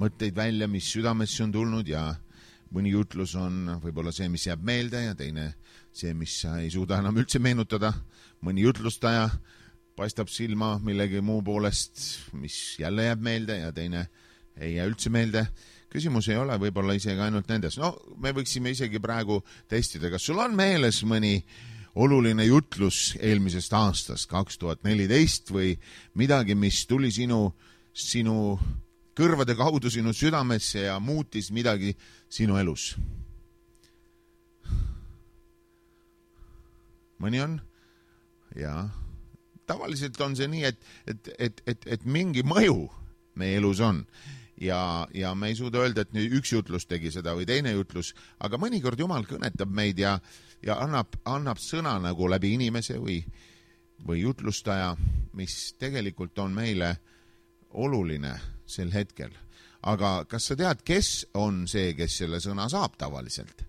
mõtteid välja, mis südamesse on tulnud ja mõni jutlus on võib-olla see, mis jääb meelde ja teine see, mis sa ei suuda enam üldse meenutada. Mõni jutlustaja paistab silma millegi muu poolest, mis jälle jääb meelde ja teine ei jää üldse meelde. Küsimus ei ole võib-olla isegi ainult nendes. No, me võiksime isegi praegu testida, kas sul on meeles mõni oluline jutlus eelmisest aastast 2014 või midagi, mis tuli sinu kõrvade kaudu sinu südamesse ja muutis midagi sinu elus. Mõni on? Ja tavaliselt on see nii, et mingi mõju meie elus on. Ja me ei suuda öelda, et üks jutlus tegi seda või teine jutlus, aga mõnikord Jumal kõnetab meid ja annab sõna nagu läbi inimese või jutlustaja, mis tegelikult on meile oluline sel hetkel. Aga kas sa tead, kes on see, kes selle sõna saab tavaliselt?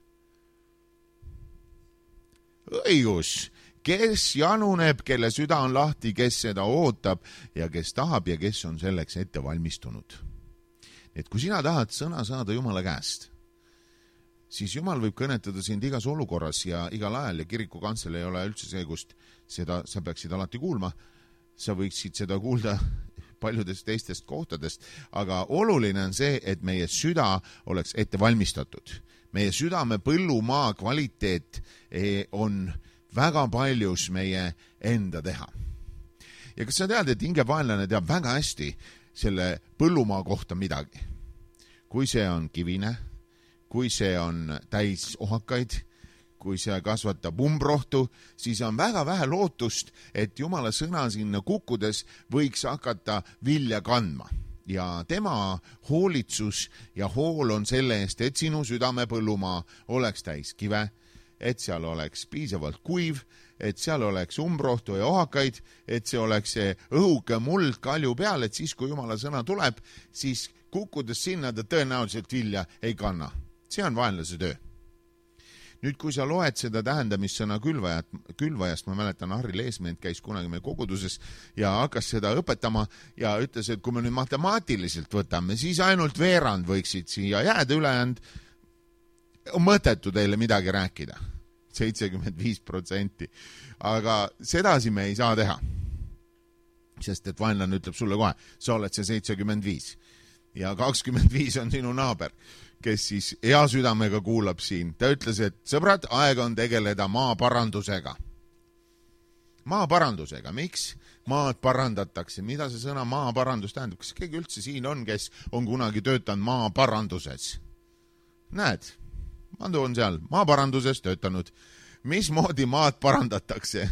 Õigus! Kes januneb, kelle süda on lahti, kes seda ootab ja kes tahab ja kes on selleks ette valmistunud. Et kui sina tahad sõna saada Jumala käest, siis Jumal võib kõnetada sind igas olukorras ja igal ajal ja kiriku kantsel ei ole üldse see, kust seda sa peaksid alati kuulma. Sa võiksid seda kuulda paljudest teistest kohtadest, aga oluline on see, et meie süda oleks ette valmistatud. Meie südame põllumaa kvaliteet on väga paljus meie enda teha. Ja kas sa tead, et hingevaenlane teab väga hästi selle põllumaa kohta midagi? Kui see on kivine, kui see on täis ohakaid, kui see kasvatab umbrohtu, siis on väga vähe lootust, et Jumala sõna sinna kukkudes võiks hakata vilja kandma. Ja tema hoolitsus ja hool on selle eest, et sinu südame põllumaa oleks täis kive, et seal oleks piisavalt kuiv, et seal oleks umbrohtu ja ohakaid, et see oleks see õhuke muld kalju peal, et siis, kui Jumala sõna tuleb, siis kukkudes sinna ta tõenäoliselt vilja ei kanna. See on vaenlase töö. Nüüd, kui sa loed seda tähendamissõna külvajast, ma mäletan, Harri Leesmeent käis kunagi meie koguduses ja hakkas seda õpetama ja ütles, et kui me nüüd matemaatiliselt võtame, siis ainult veerand võiksid siia jääda, ülejäänud on mõttetu teile midagi rääkida. 75%. Aga sedasi me ei saa teha. Sest et vaenlane ütleb sulle kohe, sa oled see 75. Ja 25 on sinu naaber, kes siis hea südamega kuulab siin. Ta ütles, et sõbrad, aega on tegeleda maaparandusega. Maaparandusega. Miks maad parandatakse? Mida see sõna maaparandus tähendab? Kas keegi üldse siin on, kes on kunagi töötanud maaparanduses? Näed, ma toon seal maaparanduses töötanud. Mismoodi maad parandatakse?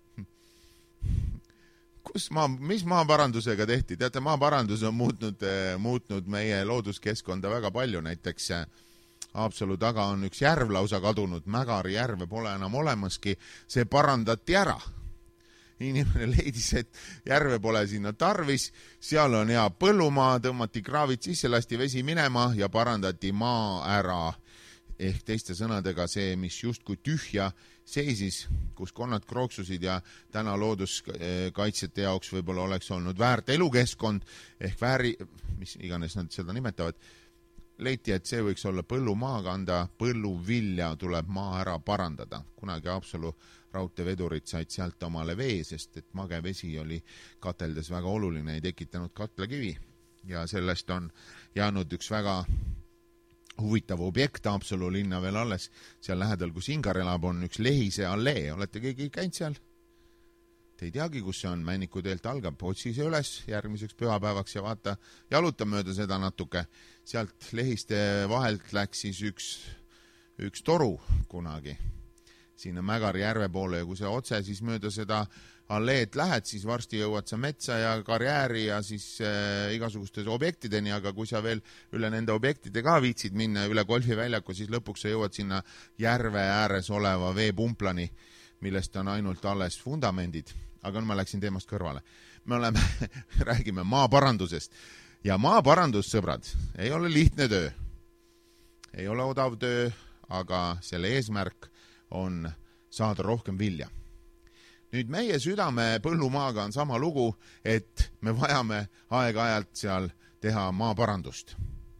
Mis maaparandusega tehti? Teate, maaparandus on muutnud meie looduskeskkonda väga palju. Näiteks Haapsalu taga on üks järv lausa kadunud, Mägari järve pole enam olemaski. See parandati ära. Inimene leidis, et järve pole sinna tarvis, seal on hea põllumaa, tõmmati kraavid sisse, lasti vesi minema ja parandati maa ära. Ehk teiste sõnadega see, mis justkui tühja seisis, kus konnad krooksusid ja täna looduskaitsjate jaoks võib-olla oleks olnud väärt elukeskkond, ehk mis iganes nad seda nimetavad, leiti, et see võiks olla põllumaa kanda, põlluvilja tuleb maa ära parandada. Kunagi Haapsalu raudteevedurid said sealt omale vee, sest et mage vesi oli kateldes väga oluline, ei tekitanud katlakivi. Ja sellest on jäänud üks väga huvitav objekt Haapsalu linna veel alles. Seal lähedal, kus Ingar elab, on üks Lehise allee. Olete keegi käinud seal? Te ei teagi, kus see on. Männiku teelt algab. Otsi see üles järgmiseks pühapäevaks ja vaata, jaluta mööda seda natuke. Sealt Lehiste vahelt läks siis üks toru kunagi sinna Mägari järve poole ja kui sa otse siis mööda seda alleed lähed, siis varsti jõuad sa metsa ja karjääri ja siis igasugustes objektideni, aga kui sa veel üle nende objektide ka viitsid minna üle golfiväljaku, siis lõpuks sa jõuad sinna järve ääres oleva veepumplani, millest on ainult alles fundamendid. Aga ma läksin teemast kõrvale. Me räägime maaparandusest. Ja maaparandus, sõbrad, ei ole lihtne töö. Ei ole odav töö, aga selle eesmärk on saada rohkem vilja. Nüüd meie südame põllumaaga on sama lugu, et me vajame aeg-ajalt seal teha maaparandust.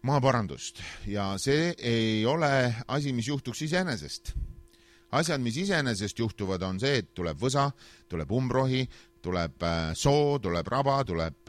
maaparandust ja see ei ole asi, mis juhtuks iseenesest. Asjad, mis iseenesest juhtuvad, on see, et tuleb võsa, tuleb umbrohi, tuleb soo, tuleb raba, tuleb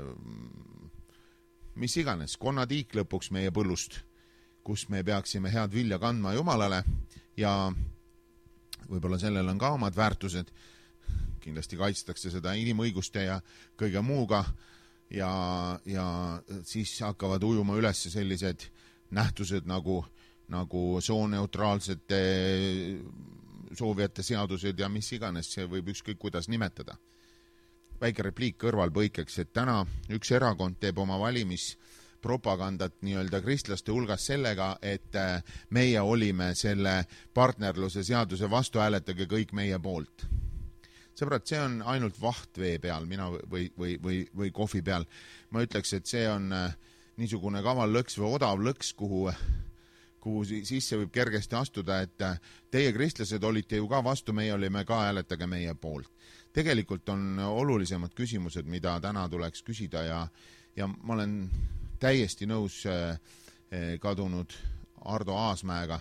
mis iganes, konnatiik lõpuks meie põllust, kus me peaksime head vilja kandma Jumalale ja võib-olla sellel on ka omad väärtused. Kindlasti kaitstakse seda inimõiguste ja kõige muuga ja siis hakkavad ujuma üles sellised nähtused nagu sooneutraalsete soovijate seadused ja mis iganes, see võib ükskõik kuidas nimetada. Väike repliik kõrvalpõikeks, et täna üks erakond teeb oma valimispropagandat nii-öelda kristlaste hulgas sellega, et meie olime selle partnerluse seaduse vastu, hääletage kõik meie poolt. Sõbrad, see on ainult vaht vee peal või kohvi peal. Ma ütleks, et see on niisugune kaval lõks või odav lõks, kuhu sisse võib kergesti astuda, et teie kristlased olite ju ka vastu, meie olime ka, hääletage meie poolt. Tegelikult on olulisemad küsimused, mida täna tuleks küsida ja ma olen täiesti nõus kadunud Ardo Aasmäega,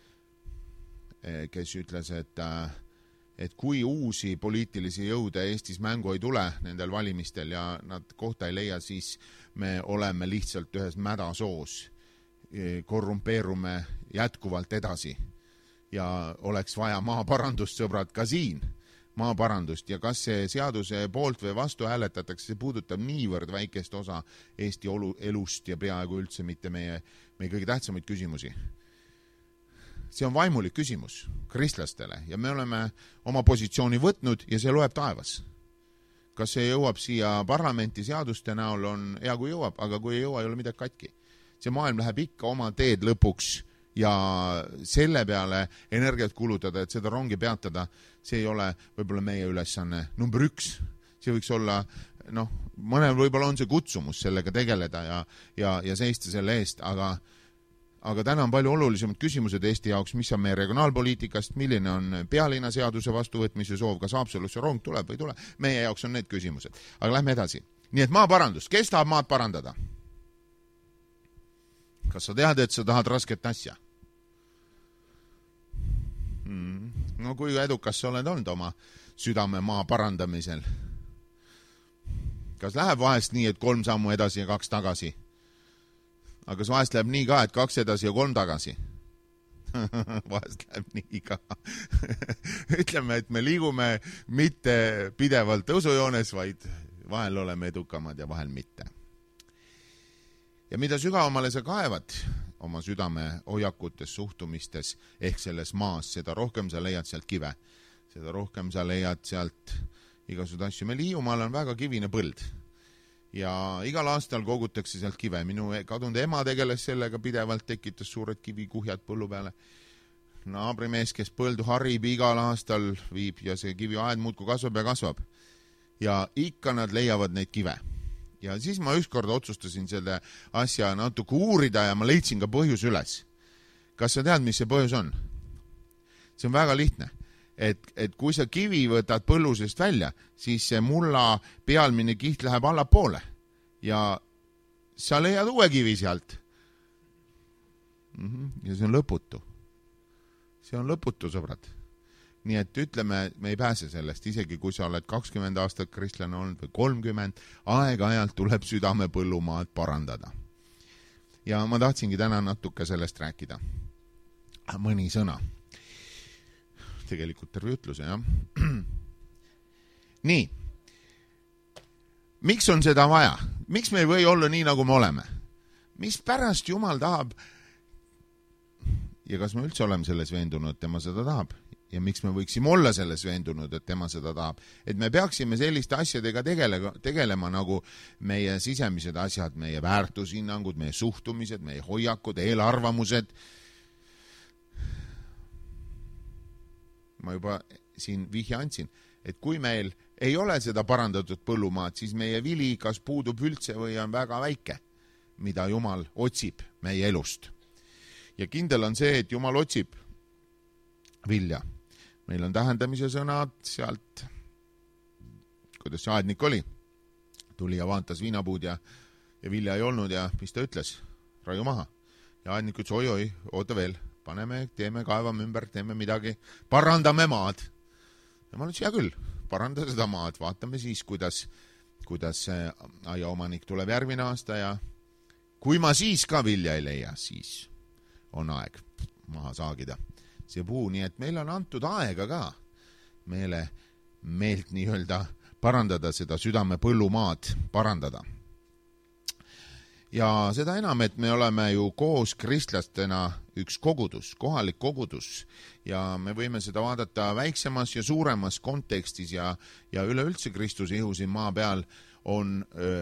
kes ütles, et kui uusi poliitilisi jõude Eestis mängu ei tule nendel valimistel ja nad kohta ei leia, siis me oleme lihtsalt ühes mädasoos, korrumpeerume jätkuvalt edasi ja oleks vaja maaparandust, sõbrad, ka siin maaparandust ja kas see seaduse poolt või vastu hääletatakse, see puudutab niivõrd väikest osa Eesti elust ja peaaegu üldse mitte meie kõige tähtsamaid küsimusi. See on vaimulik küsimus kristlastele ja me oleme oma positsiooni võtnud ja see loeb taevas. Kas see jõuab siia parlamenti seaduste näol, on hea kui jõuab, aga kui ei jõua, ei ole midagi katki. See maailm läheb ikka oma teed lõpuks ja selle peale energiat kulutada, et seda rongi peatada, see ei ole võib-olla meie ülesanne number 1. See võiks olla, mõnel võib-olla on see kutsumus sellega tegeleda ja seista selle eest, aga täna on palju olulisemad küsimused Eesti jaoks, mis on meie regionaalpoliitikast, milline on pealinna seaduse vastuvõtmise soov, kas Haapsalusse rong tuleb või ei tule. Meie jaoks on need küsimused. Aga lähme edasi. Nii et maaparandus. Kes tahab maad parandada? Kas sa tead, et sa tahad rasket asja? No kui edukas sa oled olnud oma südame maa parandamisel? Kas läheb vahest nii, et 3 sammu edasi ja 2 tagasi? Aga kas vahest läheb nii ka, et 2 edasi ja 3 tagasi? Vahest läheb nii ka. Ütleme, et me liigume mitte pidevalt tõusujoones, vaid vahel oleme edukamad ja vahel mitte. Ja mida sügavamale sa kaevad oma südame hoiakutes, suhtumistes ehk selles maas, seda rohkem sa leiad sealt kive. Seda rohkem sa leiad sealt igasugused asju. Meil Hiiumaal on väga kivine põld ja igal aastal kogutakse sealt kive. Minu kadunud ema tegeles sellega pidevalt, tekitas suured kivikuhjad põllu peale. Naabrimees, kes põldu harib igal aastal, viib ja see kiviaed muudku kasvab ja kasvab. Ja ikka nad leiavad neid kive. Ja siis ma ükskord otsustasin selle asja natuke uurida ja ma leidsin ka põhjus üles. Kas sa tead, mis see põhjus on? See on väga lihtne. Et kui sa kivi võtad põllusest välja, siis see mulla pealmine kiht läheb allapoole ja sa leiad uue kivi sealt. Ja see on lõputu. See on lõputu, sõbrad. Nii et ütleme, me ei pääse sellest, isegi kui sa oled 20 aastat kristlane olnud või 30, aeg-ajalt tuleb südame põllumaad parandada. Ja ma tahtsingi täna natuke sellest rääkida. Mõni sõna. Tegelikult terve ütluse, jah. Nii. Miks on seda vaja? Miks me ei või olla nii, nagu me oleme? Mis pärast Jumal tahab? Ja kas me üldse oleme selles veendunud, et tema seda tahab? Ja miks me võiksime olla selles veendunud, et tema seda tahab? Et me peaksime selliste asjadega tegelema nagu meie sisemised asjad, meie väärtushinnangud, meie suhtumised, meie hoiakud, eelarvamused. Ma juba siin vihje andsin, et kui meil ei ole seda parandatud põllumaad, siis meie vili kas puudub üldse või on väga väike, mida Jumal otsib meie elust. Ja kindel on see, et Jumal otsib vilja. Meil on tähendamise sõnad sealt, kuidas see aednik oli. Tuli ja vaatas viinapuud ja vilja ei olnud ja mis ta ütles? raiu maha. Ja aednik ütles, oi, oota veel, paneme, teeme, kaevame ümber, teeme midagi, parandame maad. Ja ma ütlesin, hea küll, paranda seda maad, vaatame siis, kuidas see aiaomanik tuleb järgmine aasta ja kui ma siis ka vilja ei leia, siis on aeg maha saagida see puu, nii et meil on antud aega ka meelt nii-öelda parandada, seda südame põllumaad parandada. Ja seda enam, et me oleme ju koos kristlastena üks kogudus, kohalik kogudus ja me võime seda vaadata väiksemas ja suuremas kontekstis ja üleüldse Kristuse ihu siin maa peal on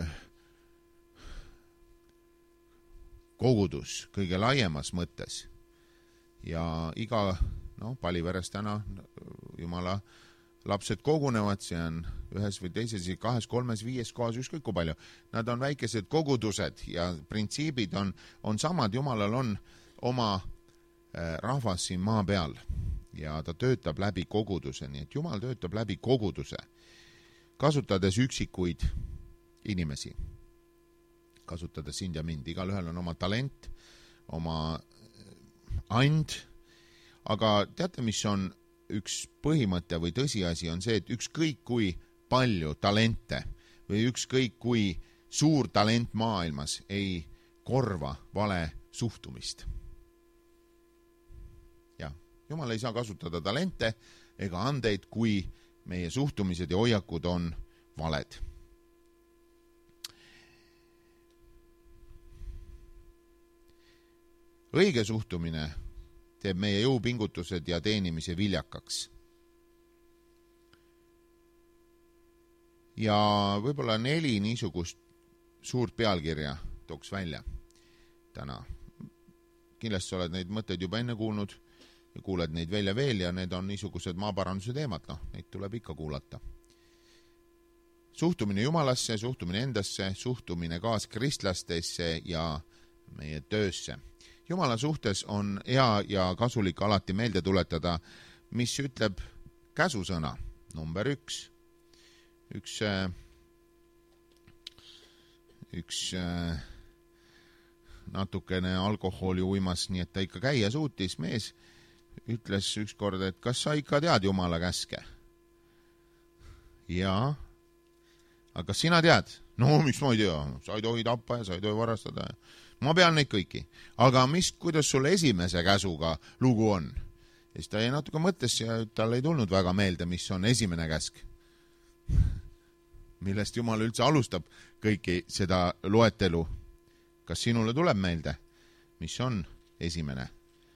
kogudus kõige laiemas mõttes. Ja iga, Paliveres täna Jumala lapsed kogunevad, see on ühes või teises, 2, 3, 5 kohas, ükskõik kui palju. Nad on väikesed kogudused ja printsiibid on samad. Jumalal on oma rahvas siin maa peal ja ta töötab läbi koguduse, nii et Jumal töötab läbi koguduse, kasutades üksikuid inimesi, kasutades sind ja mind. Igalühel on oma talent, oma and, aga teate, mis on üks põhimõte või tõsiasi on see, et ükskõik kui palju talente või ükskõik kui suur talent maailmas ei korva vale suhtumist. Ja, Jumal ei saa kasutada talente ega andeid, kui meie suhtumised ja hoiakud on valed. Õige suhtumine teeb meie jõupingutused ja teenimise viljakaks. Ja võib-olla 4 niisugust suurt pealkirja tooks välja täna. Kindlasti sa oled neid mõtteid juba enne kuulnud ja kuuled neid veel ja need on niisugused maaparanduse teemad, neid tuleb ikka kuulata. Suhtumine Jumalasse, suhtumine endasse, suhtumine kaaskristlastesse ja meie töösse. Jumala suhtes on hea ja kasulik alati meelde tuletada, mis ütleb käsusõna number 1. Üks natukene alkoholi uimas, nii et ta ikka käia suutis mees, ütles ükskord, et kas sa ikka tead Jumala käske? Jaa. Aga kas sina tead? No, miks ma ei tea? Sa ei tohi tappa ja sa ei tohi varastada. Ma pean neid kõiki. Aga kuidas sul esimese käsuga lugu on? Ja siis ta jäi natuke mõttes ja tal ei tulnud väga meelde, mis on esimene käsk. Millest Jumal üldse alustab kõiki seda loetelu. Kas sinule tuleb meelde, mis on esimene?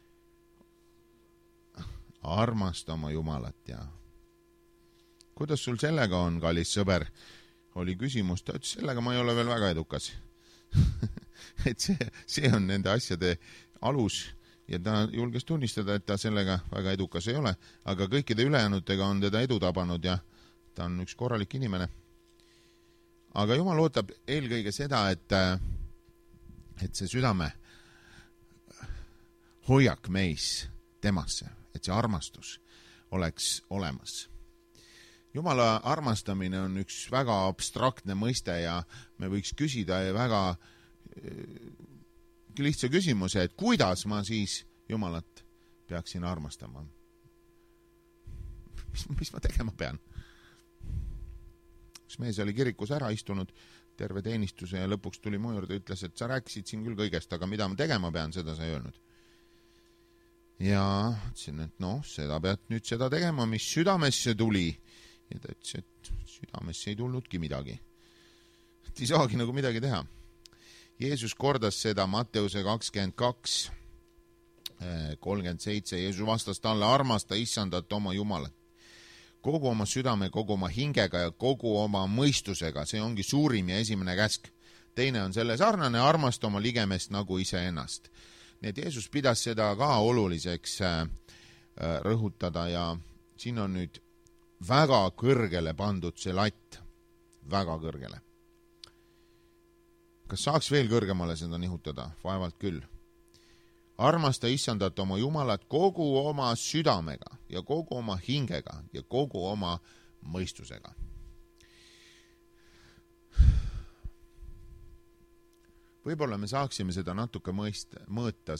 Armasta oma Jumalat ja kuidas sul sellega on, kallis sõber? Oli küsimus, ta ütles, sellega ma ei ole veel väga edukas. Et see on nende asjade alus ja ta julges tunnistada, et ta sellega väga edukas ei ole, aga kõikide ülejäänutega on teda edu tabanud ja ta on üks korralik inimene. Aga Jumal ootab eelkõige seda, et see südame hoiak meis temasse, et see armastus oleks olemas. Jumala armastamine on üks väga abstraktne mõiste ja me võiks küsida väga lihtsa küsimuse, et kuidas ma siis Jumalat peaksin armastama? Mis ma tegema pean? Üks mees oli kirikus ära istunud terve teenistuse ja lõpuks tuli mu juurde ja ütles, et sa rääkisid siin küll kõigest, aga mida ma tegema pean, seda sa ei öelnud. Ja ütlesin, et seda pead nüüd seda tegema, mis südamesse tuli. Ja ta ütles, et südamesse ei tulnudki midagi. Et ei saagi nagu midagi teha. Jeesus kordas seda Matteuse 22, 37. Jeesus vastas talle, armasta Issandat oma Jumalat. Kogu oma südame, kogu oma hingega ja kogu oma mõistusega. See ongi suurim ja esimene käsk. Teine on selle sarnane, armasta oma ligemest nagu iseennast. Nii et Jeesus pidas seda ka oluliseks rõhutada ja siin on nüüd väga kõrgele pandud see latt. Väga kõrgele. Kas saaks veel kõrgemale seda nihutada? Vaevalt küll. Armasta Issandat oma Jumalat kogu oma südamega ja kogu oma hingega ja kogu oma mõistusega. võib-olla me saaksime seda natuke mõõta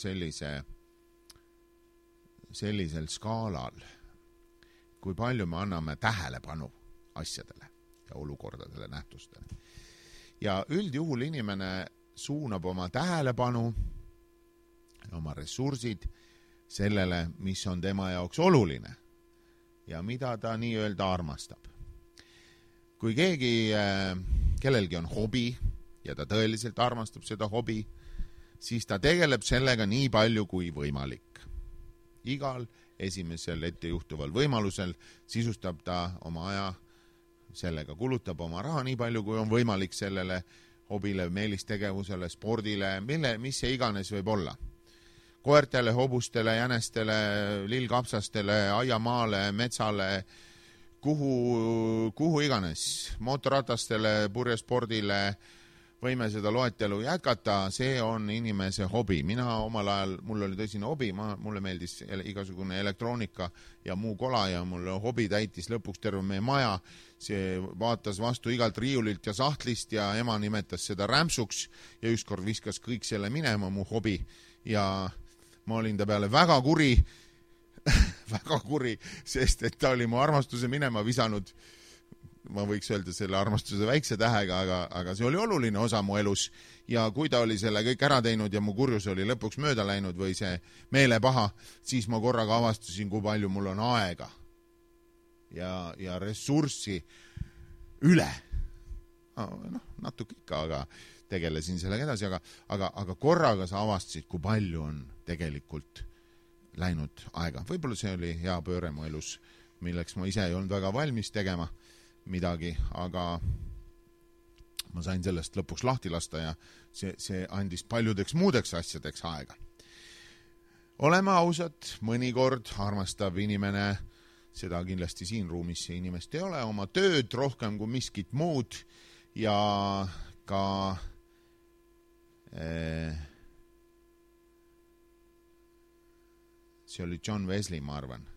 sellisel skaalal, kui palju me anname tähelepanu asjadele ja olukordadele, nähtustele. Ja üldjuhul inimene suunab oma tähelepanu ja oma ressursid sellele, mis on tema jaoks oluline ja mida ta nii-öelda armastab. Kui kellelgi on hobi ja ta tõeliselt armastab seda hobi, siis ta tegeleb sellega nii palju kui võimalik. Igal esimesel ettejuhtuval võimalusel sisustab ta oma aja, sellega kulutab oma raha nii palju, kui on võimalik sellele hobile, meelistegevusele, spordile, mis see iganes võib olla. Koertele, hobustele, jänestele, lillkapsastele, aiamaale, metsale, kuhu iganes, mootorratastele, purjespordile, võime seda loetelu jätkata, see on inimese hobi. Mina omal ajal, mul oli tõsine hobi, mulle meeldis igasugune elektroonika ja muu kola ja mulle hobi täitis lõpuks terve meie maja. See vaatas vastu igalt riiulilt ja sahtlist ja ema nimetas seda rämpsuks ja ükskord viskas kõik selle minema, mu hobi. Ja ma olin ta peale väga kuri, väga kuri, sest et ta oli mu armastuse minema visanud. Ma võiks öelda selle armastuse väikse tähega, aga see oli oluline osa mu elus ja kui ta oli selle kõik ära teinud ja mu kurjus oli lõpuks mööda läinud või see meelepaha, siis ma korraga avastasin, kui palju mul on aega ja ressurssi üle. Natuke ikka, aga tegelesin sellega edasi, aga korraga sa avastasid, kui palju on tegelikult läinud aega. Võib-olla see oli hea pööre mu elus, milleks ma ise ei olnud väga valmis tegema midagi, aga ma sain sellest lõpuks lahti lasta ja see andis paljudeks muudeks asjadeks aega. Oleme ausad, mõnikord armastab inimene, seda kindlasti siin ruumis see inimest ei ole, oma tööd rohkem kui miskit muud ja ka see oli John Wesley, ma arvan,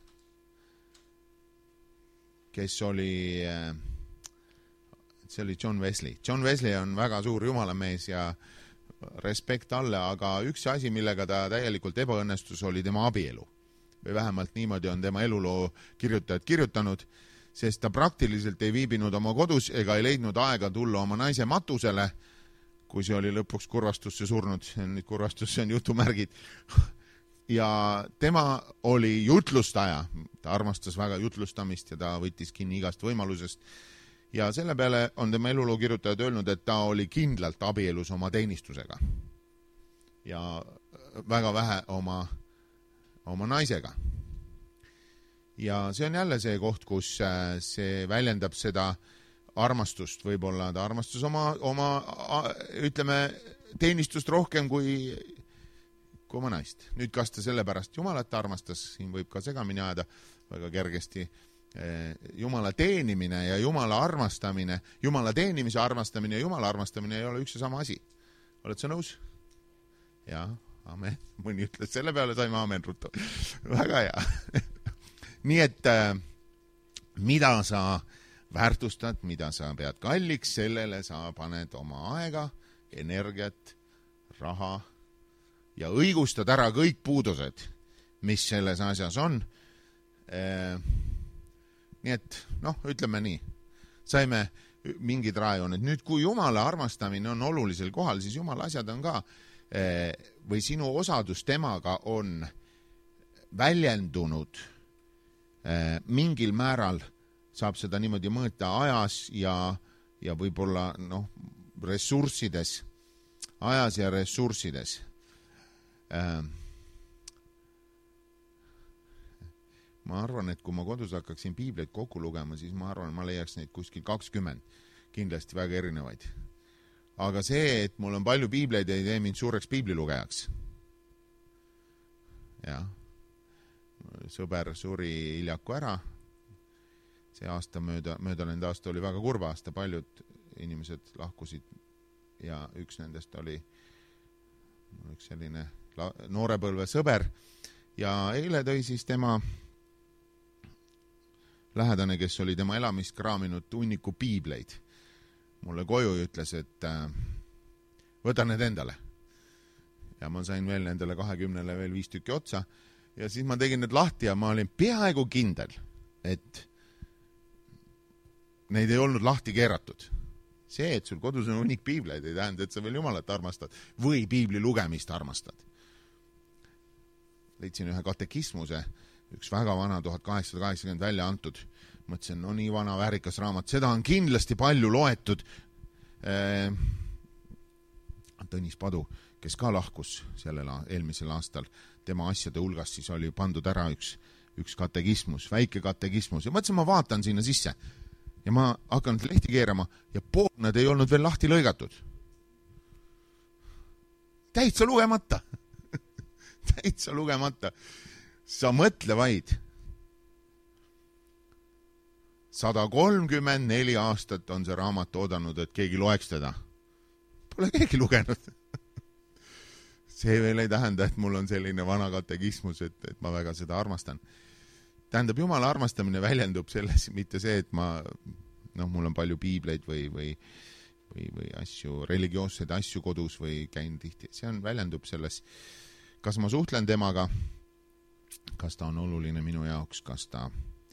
kes oli, see oli John Wesley. John Wesley on väga suur jumalamees ja respekt alle, aga üks asi, millega ta täielikult ebaõnnestus, oli tema abielu. Või vähemalt niimoodi on tema eluloo kirjutajad kirjutanud, sest ta praktiliselt ei viibinud oma kodus ega ei leidnud aega tulla oma naise matusele, kui see oli lõpuks kurvastusse surnud. Nüüd kurvastusse on jutumärgid. Ja tema oli jutlustaja, ta armastas väga jutlustamist ja ta võttis kinni igast võimalusest. Ja selle peale on tema eluloo kirjutajad öelnud, et ta oli kindlalt abielus oma teenistusega ja väga vähe oma naisega. Ja see on jälle see koht, kus see väljendab seda armastust, võib-olla ta armastus oma ütleme, teenistust rohkem kui oma naist. Nüüd kas ta sellepärast Jumalat armastas, siin võib ka segamini ajada väga kergesti. Jumala teenimine ja Jumala armastamine, Jumala teenimise armastamine ja Jumala armastamine ei ole üks ja sama asi. Oled sa nõus? Jaa, amen. Mõni ütles selle peale, saime amen ruttu. Väga hea. Nii et mida sa väärtustad, mida sa pead kalliks, sellele sa paned oma aega, energiat, raha ja õigustad ära kõik puudused, mis selles asjas on. Nii et, ütleme nii, saime mingid rajooned. Nüüd, kui Jumala armastamine on olulisel kohal, siis Jumala asjad on ka, või sinu osadus temaga on väljendunud mingil määral, saab seda niimoodi mõõta ajas ja võib-olla ressurssides, ajas ja ressurssides. Ma arvan, et kui ma kodus hakkaksin piibleid kokku lugema, siis ma arvan, ma leiaks neid kuskil 20, kindlasti väga erinevaid. Aga see, et mul on palju piibleid, ei tee mind suureks piiblilugejaks. Jah. Sõber suri hiljaku ära. See aasta möödanenud aasta oli väga kurva aasta, paljud inimesed lahkusid ja üks nendest oli üks selline noorepõlve sõber ja eile tõi siis tema lähedane, kes oli tema elamist kraaminud hunniku piibleid. Mulle koju ütles, et võta need endale. Ja ma sain veel nendele 20 veel 5 tükki otsa ja siis ma tegin need lahti ja ma olin peaaegu kindel, et neid ei olnud lahti keeratud. See, et sul kodus on hunnik piibleid, ei tähenda, et sa veel Jumalat armastad või piibli lugemist armastad. Leidsin ühe katekismuse, üks väga vana 1880 välja antud. Mõtlesin, no nii vana väärikas raamat, seda on kindlasti palju loetud. Tõnis Padu, kes ka lahkus eelmisel aastal, tema asjade hulgas siis oli pandud ära üks katekismus, väike katekismus ja mõtlesin, ma vaatan sinna sisse ja ma hakkan lehti keerama ja pool nad ei olnud veel lahti lõigatud. Täitsa lugemata. Täitsa lugemata. Sa mõtle vaid. 134 aastat on see raamat oodanud, et keegi loeks teda. Pole keegi lugenud. See veel ei tähenda, et mul on selline vana katekismus, et ma väga seda armastan. Tähendab, Jumala armastamine väljendub selles, mitte see, et mul on palju piibleid või asju, religioosseid asju kodus või käin tihti. See väljendub selles, kas ma suhtlen temaga, kas ta on oluline minu jaoks, kas ta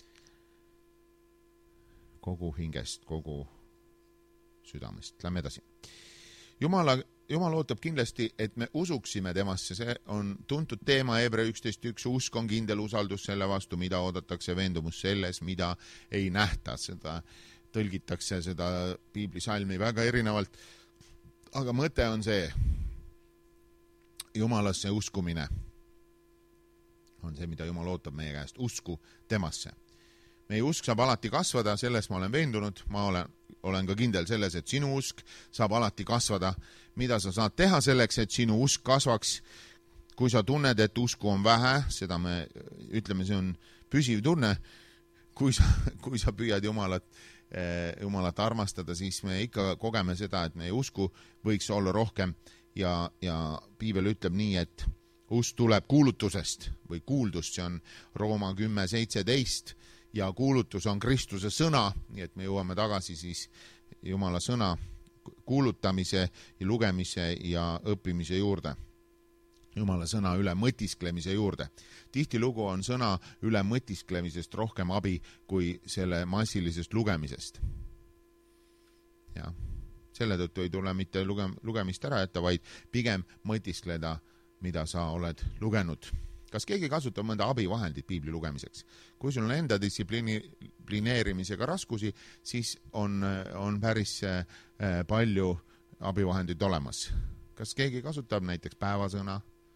kogu hingest, kogu südamest. Lähme edasi. Jumal ootab kindlasti, et me usuksime temasse. See on tuntud teema Hebra 11.1. Usk on kindel usaldus selle vastu, mida oodatakse, veendumus selles, mida ei nähta. Seda tõlgitakse seda piiblisalmi väga erinevalt. Aga mõte on see, Jumalasse uskumine on see, mida Jumal ootab meie käest. Usku temasse. Meie usk saab alati kasvada, selles ma olen veendunud, ma olen ka kindel selles, et sinu usk saab alati kasvada. Mida sa saad teha selleks, et sinu usk kasvaks? Kui sa tunned, et usku on vähe, seda me ütleme, see on püsiv tunne. Kui sa püüad Jumalat armastada, siis me ikka kogeme seda, et meie usku võiks olla rohkem ja piibel ütleb nii, et usk tuleb kuulutusest või kuuldust, see on Rooma 10.17 ja kuulutus on Kristuse sõna, nii et me jõuame tagasi siis Jumala sõna kuulutamise ja lugemise ja õppimise juurde. Jumala sõna üle mõtisklemise juurde. Tihtilugu on sõna üle mõtisklemisest rohkem abi kui selle massilisest lugemisest. Ja selle tõttu ei tule mitte lugemist ära jätta, vaid pigem mõtiskleda, mida sa oled lugenud. Kas keegi kasutab mõnda abivahendit piibli lugemiseks? Kui sul on enda distsiplineerimisega raskusi, siis on päris palju abivahendid olemas. Kas keegi kasutab näiteks päevasõna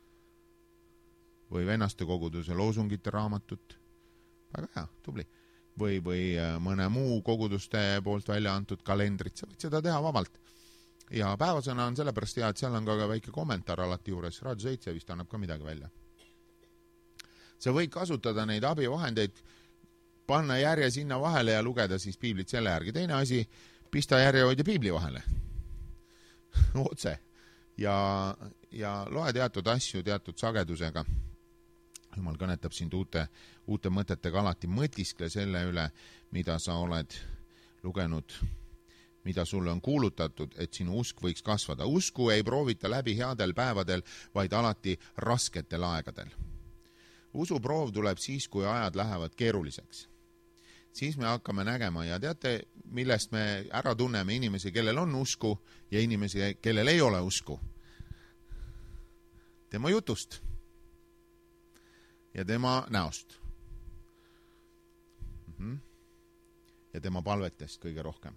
või vennaste koguduse loosungite raamatut? Väga hea, tubli. Või mõne muu koguduste poolt välja antud kalendrit, sa võid seda teha vabalt. Ja päevasõna on sellepärast hea, et seal on ka väike kommentaar alati juures. Raadio 7 vist annab ka midagi välja. Sa võid kasutada neid abivahendeid, panna järje sinna vahele ja lugeda siis piiblit selle järgi. Teine asi, pista järjehoidja piibli vahele. Otse. Ja loe teatud asju teatud sagedusega. Jumal kõnetab sind uute mõtetega alati. Mõtiskle selle üle, mida sa oled lugenud, mida sulle on kuulutatud, et sinu usk võiks kasvada. Usku ei proovita läbi headel päevadel, vaid alati rasketel aegadel. Usuproov tuleb siis, kui ajad lähevad keeruliseks. Siis me hakkame nägema ja teate, millest me ära tunneme inimesi, kellel on usku ja inimesi, kellel ei ole usku. Tema jutust ja tema näost. Ja tema palvetest kõige rohkem.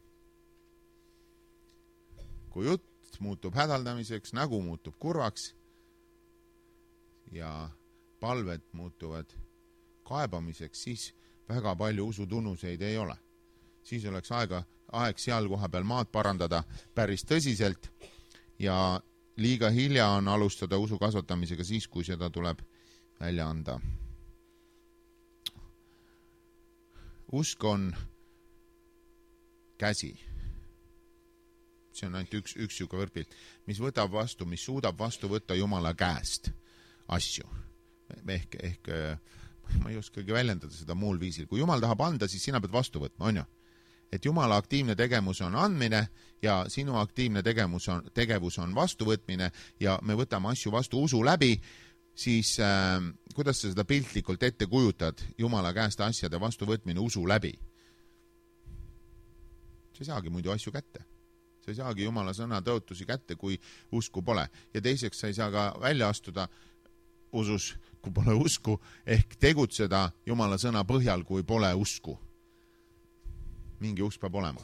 Kui jutt muutub hädaldamiseks, nägu muutub kurvaks ja palved muutuvad kaebamiseks, siis väga palju usutunnuseid ei ole. Siis oleks aeg seal koha peal maad parandada päris tõsiselt ja liiga hilja on alustada usu kasvatamisega siis, kui seda tuleb välja anda. Usk on käsi. See on ainult üks siuke võrpilt, mis võtab vastu, mis suudab vastu võtta Jumala käest asju. Ehk ma ei oskagi väljendada seda muul viisil. Kui Jumal tahab anda, siis sina pead vastu võtma, on ju? et Jumala aktiivne tegevus on andmine ja sinu aktiivne tegevus on vastuvõtmine ja me võtame asju vastu usu läbi, siis kuidas sa seda piltlikult ette kujutad, Jumala käest asjade vastuvõtmine usu läbi? Sa ei saagi muidu asju kätte. Sa ei saagi Jumala sõna tõotusi kätte, kui usku pole. Ja teiseks sa ei saa ka välja astuda usus, kui pole usku, ehk tegutseda Jumala sõna põhjal, kui pole usku. Mingi usk peab olema.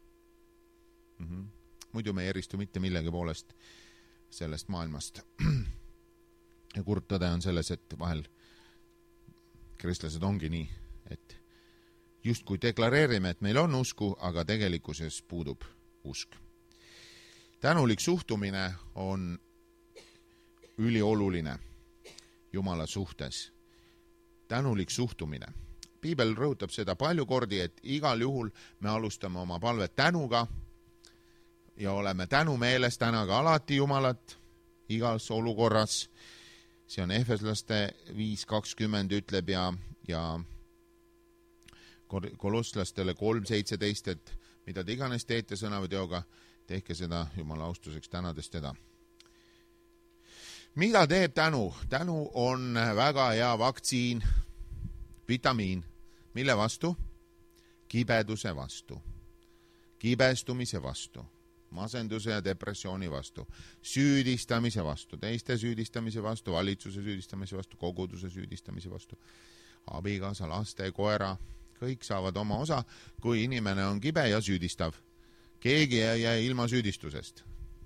Muidu me ei eristu mitte millegi poolest sellest maailmast. Ja kurb tõde on selles, et vahel kristlased ongi nii, et just kui deklareerime, et meil on usku, aga tegelikkuses puudub usk. Tänulik suhtumine on ülioluline Jumala suhtes. Tänulik suhtumine. Piibel rõhutab seda palju kordi, et igal juhul me alustame oma palvet tänuga ja oleme tänumeeles tänaga alati Jumalat igas olukorras. See on Efeslaste 5.20 ütleb ja Kolosslastele 3.17, et mida te iganes teete sõna või teoga, tehke seda Jumala austuseks tänades teda. Mida teeb tänu? Tänu on väga hea vaktsiin, vitamiin. Mille vastu? Kibeduse vastu, kibestumise vastu, masenduse ja depressiooni vastu, süüdistamise vastu, teiste süüdistamise vastu, valitsuse süüdistamise vastu, koguduse süüdistamise vastu, abikaasa, laste, koera, kõik saavad oma osa, kui inimene on kibe ja süüdistav. Keegi jäi ilma süüdistusest.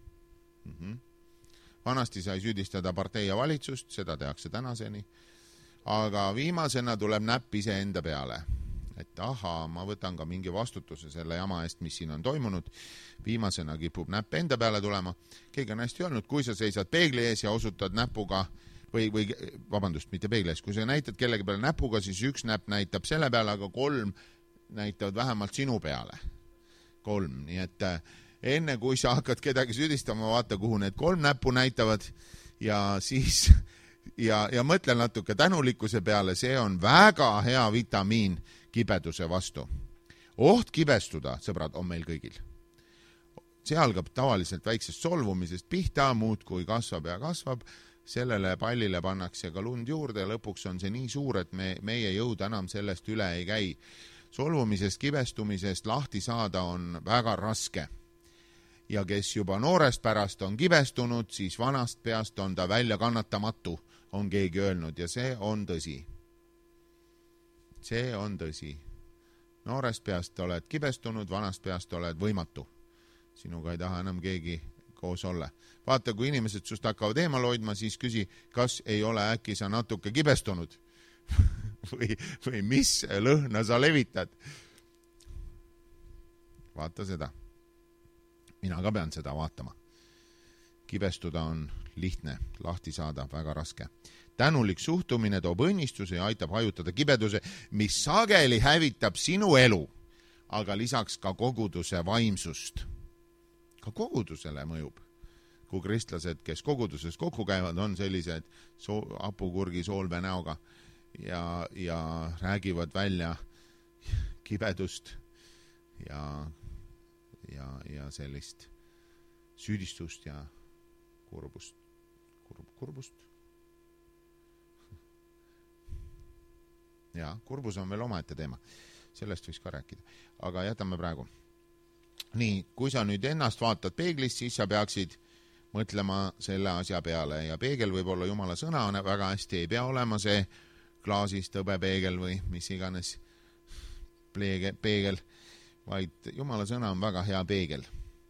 Vanasti sai süüdistada partei ja valitsust, seda tehakse tänaseni, aga viimasena tuleb näpp ise enda peale. Et ma võtan ka mingi vastutuse selle jama eest, mis siin on toimunud. Viimasena kipub näpp enda peale tulema. Keegi on hästi öelnud, kui sa seisad peegli ees ja osutad näpuga, vabandust, mitte peegli ees, kui sa näitad kellegi peale näpuga, siis üks näpp näitab selle peale, aga 3 näitavad vähemalt sinu peale. 3, nii et enne kui sa hakkad kedagi süüdistama, vaata, kuhu need 3 näppu näitavad ja siis ja mõtle natuke tänulikkuse peale, see on väga hea vitamiin kibeduse vastu. Oht kibestuda, sõbrad, on meil kõigil. See algab tavaliselt väiksest solvumisest pihta, muud kui kasvab ja kasvab, sellele pallile pannakse ka lund juurde ja lõpuks on see nii suur, et meie jõud enam sellest üle ei käi. Solvumisest, kibestumisest lahti saada on väga raske. Ja kes juba noorest pärast on kibestunud, siis vanast peast on ta välja kannatamatu, on keegi öelnud, ja see on tõsi. See on tõsi. Noorest peast oled kibestunud, vanast peast oled võimatu. Sinuga ei taha enam keegi koos olla. Vaata, kui inimesed sust hakkavad eemal hoidma, siis küsi, kas ei ole äkki sa natuke kibestunud või mis lõhna sa levitad. Vaata seda. Mina ka pean seda vaatama. Kibestuda on lihtne, lahti saada väga raske. Tänulik suhtumine toob õnnistuse ja aitab hajutada kibeduse, mis sageli hävitab sinu elu, aga lisaks ka koguduse vaimsust. Ka kogudusele mõjub. Kui kristlased, kes koguduses kokku käivad, on sellised hapukurgi soolve näoga ja räägivad välja kibedust ja sellist süüdistust ja kurbust. Ja kurbus on veel omaette teema. Sellest võiks ka rääkida. Aga jätame praegu. Nii, kui sa nüüd ennast vaatad peeglist, siis sa peaksid mõtlema selle asja peale. Ja peegel võib olla Jumala sõna, väga hästi ei pea olema see klaasist hõbepeegel või mis iganes peegel, vaid Jumala sõna on väga hea peegel.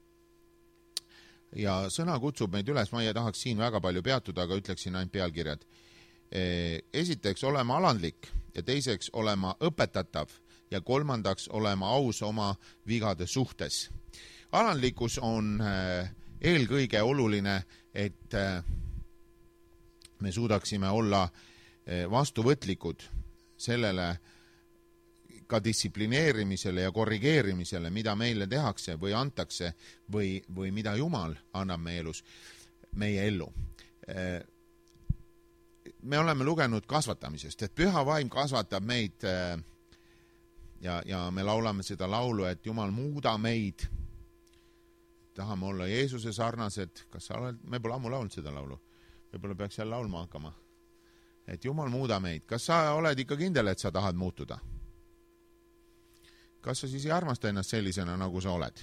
Ja sõna kutsub meid üles, ma ei tahaks siin väga palju peatuda, aga ütleksin ainult pealkirjad. Esiteks olema alandlik ja teiseks olema õpetatav ja kolmandaks olema aus oma vigade suhtes. Alandlikkus on eelkõige oluline, et me suudaksime olla vastuvõtlikud sellele ka distsiplineerimisele ja korrigeerimisele, mida meile tehakse või antakse või mida Jumal annab meie ellu. Me oleme lugenud kasvatamisest, et püha vaim kasvatab meid ja me laulame seda laulu, et Jumal muuda meid. Tahame olla Jeesuse sarnased. Kas sa oled, me pole ammu laulnud seda laulu. Võib-olla peaks seal laulma hakkama. Et Jumal muuda meid. Kas sa oled ikka kindel, et sa tahad muutuda? Kas sa siis ei armasta ennast sellisena, nagu sa oled?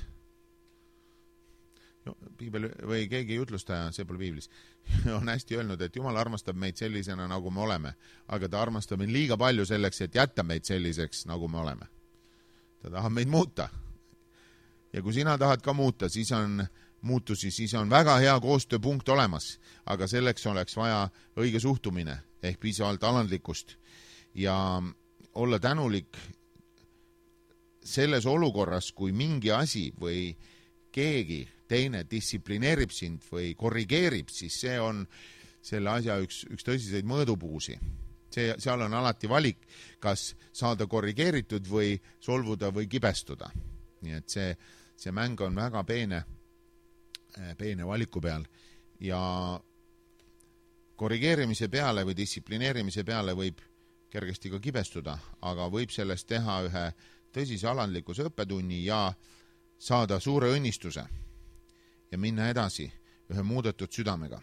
Piibel või keegi jutlustaja, see pole piiblis, on hästi öelnud, et Jumal armastab meid sellisena, nagu me oleme, aga ta armastab meid liiga palju selleks, et jätta meid selliseks, nagu me oleme. Ta tahab meid muuta. Ja kui sina tahad ka muuta, siis on muutusi, siis on väga hea koostööpunkt olemas, aga selleks oleks vaja õige suhtumine ehk piisavalt alandlikkust ja olla tänulik selles olukorras, kui mingi asi või keegi teine distsiplineerib sind või korrigeerib, siis see on selle asja üks tõsiseid mõõdupuusi. Seal on alati valik, kas saada korrigeeritud või solvuda või kibestuda. Nii et see mäng on väga peene valiku peal ja korrigeerimise peale või distsiplineerimise peale võib kergesti ka kibestuda, aga võib sellest teha ühe tõsise alandlikkuse õppetunni ja saada suure õnnistuse ja minna edasi ühe muudetud südamega.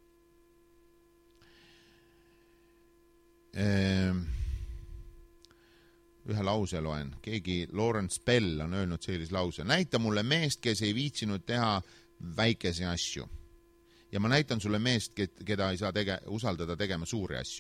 Ühe lause loen. Keegi Lawrence Bell on öelnud sellise lause. Näita mulle meest, kes ei viitsinud teha väikese asju. Ja ma näitan sulle meest, keda ei saa usaldada tegema suuri asju.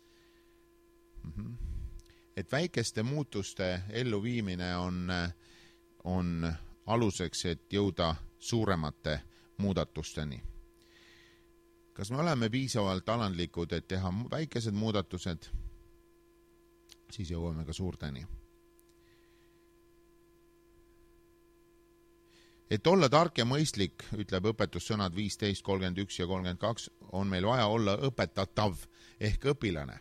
Et väikeste muutuste elluviimine on aluseks, et jõuda suuremate muudatusteni. Kas me oleme piisavalt alandlikud, et teha väikesed muudatused, siis jõuame ka suurteni. Et olla tark ja mõistlik, ütleb õpetussõnad 15, 31 ja 32, on meil vaja olla õpetatav ehk õpilane.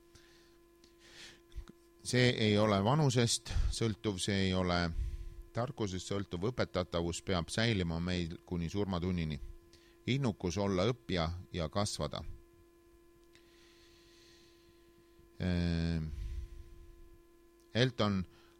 See ei ole vanusest sõltuv, see ei ole tarkusest sõltuv, õpetatavus peab säilima meil kuni surmatunnini. Innukus olla õppija ja kasvada. Elton